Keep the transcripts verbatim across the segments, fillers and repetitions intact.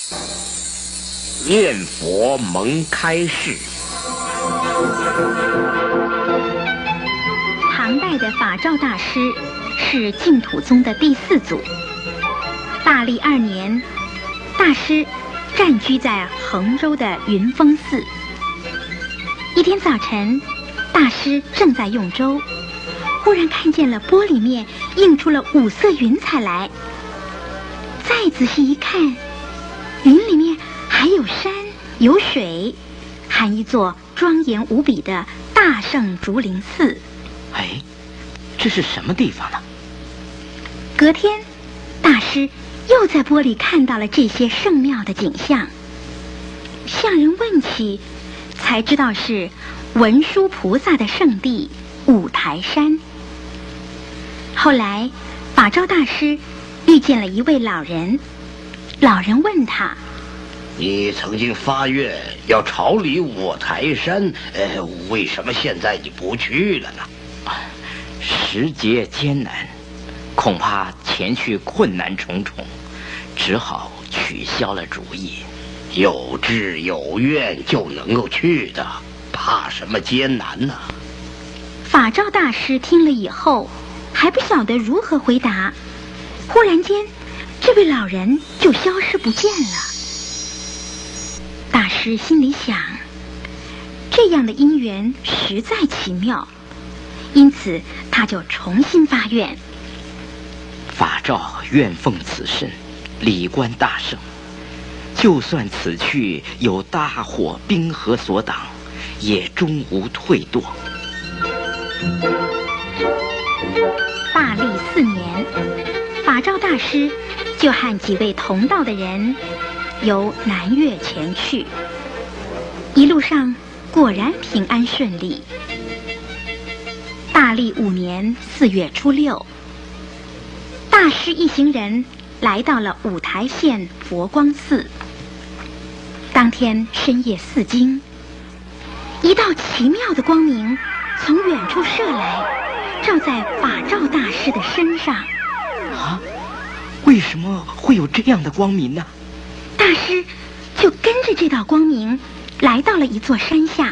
念佛蒙开示。 唐代的法照大师是净土宗的第四祖。大历二年，大师暂居在衡州的云峰寺。一天早晨，大师正在用粥，忽然看见了玻璃面映出了五色云彩来。再仔细一看，云里面还有山有水，还一座庄严无比的大圣竹林寺。 哎，这是什么地方呢？ 隔天，大师又在玻璃看到了这些圣妙的景象，向人问起，才知道是文殊菩萨的圣地五台山。后来，法照大师遇见了一位老人，老人问他： 你曾经发愿要朝礼五台山，呃，为什么现在你不去了呢？ 时节艰难，恐怕前去困难重重，只好取消了主意。 有志有愿就能够去的，怕什么艰难呢？ 法照大师听了以后，还不晓得如何回答。忽然间，这位老人就消失不见了。大师心里想，这样的因缘实在奇妙，因此他就重新发愿： 法照愿奉此身，礼观大圣，就算此去有大火冰河所挡，也终无退堕。 大历四年，法照大师就和几位同道的人由南岳前去，一路上果然平安顺利。大历五年四月初六，大师一行人来到了五台县佛光寺。当天深夜四更，一道奇妙的光明从远处射来，照在法照大师的身上。 啊，为什么会有这样的光明呢？ 大师就跟着这道光明来到了一座山下。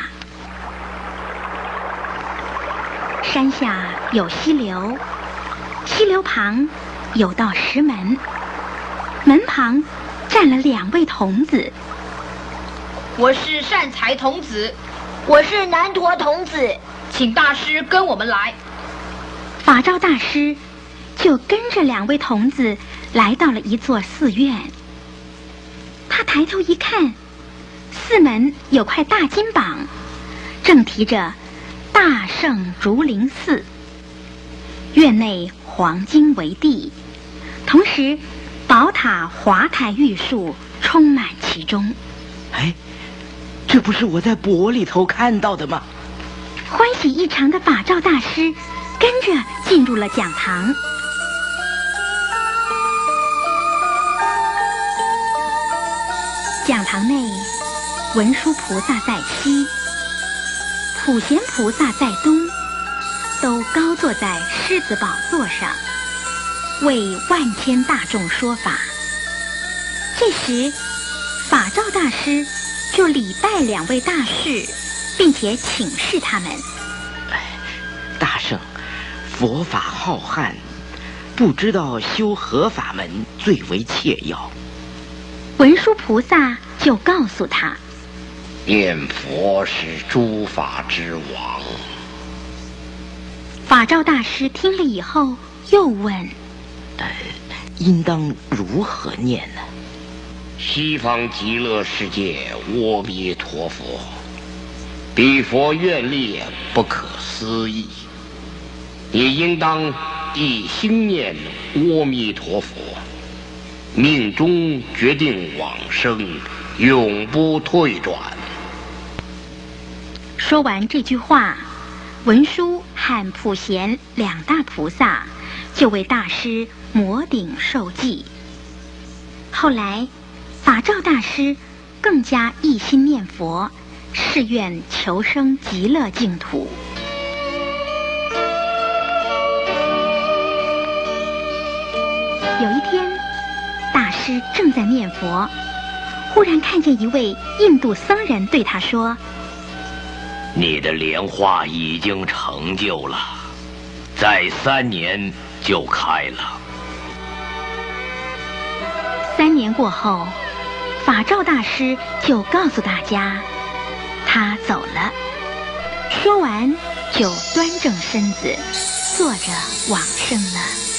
山下有溪流，溪流旁有道石门，门旁站了两位童子。 我是善财童子， 我是南陀童子， 请大师跟我们来。 法照大师就跟着两位童子来到了一座寺院。他抬头一看，寺门有块大金榜，正题着大圣竹林寺。院内黄金为地，同时宝塔华台玉树充满其中。 哎，这不是我在钵里头看到的吗？ 欢喜异常的法照大师跟着进入了讲堂。讲堂内，文殊菩萨在西，普贤菩萨在东，都高坐在狮子宝座上，为万千大众说法。这时，法照大师就礼拜两位大士，并且请示他们： 大圣，佛法浩瀚，不知道修何法门最为切要。 文殊菩萨就告诉他： 念佛是诸法之王。 法照大师听了以后又问： 呃，应当如何念呢？ 西方极乐世界阿弥陀佛，彼佛愿力不可思议，你应当一心念阿弥陀佛，命中决定往生，永不退转。 说完这句话，文殊和普贤两大菩萨就为大师摩顶受记。后来法照大师更加一心念佛，誓愿求生极乐净土。有一天，大师正在念佛， 忽然看见一位印度僧人对他说：“ 你的莲花已经成就了，再三年就开了。” 三年过后，法照大师就告诉大家，他走了。说完，就端正身子，坐着往生了。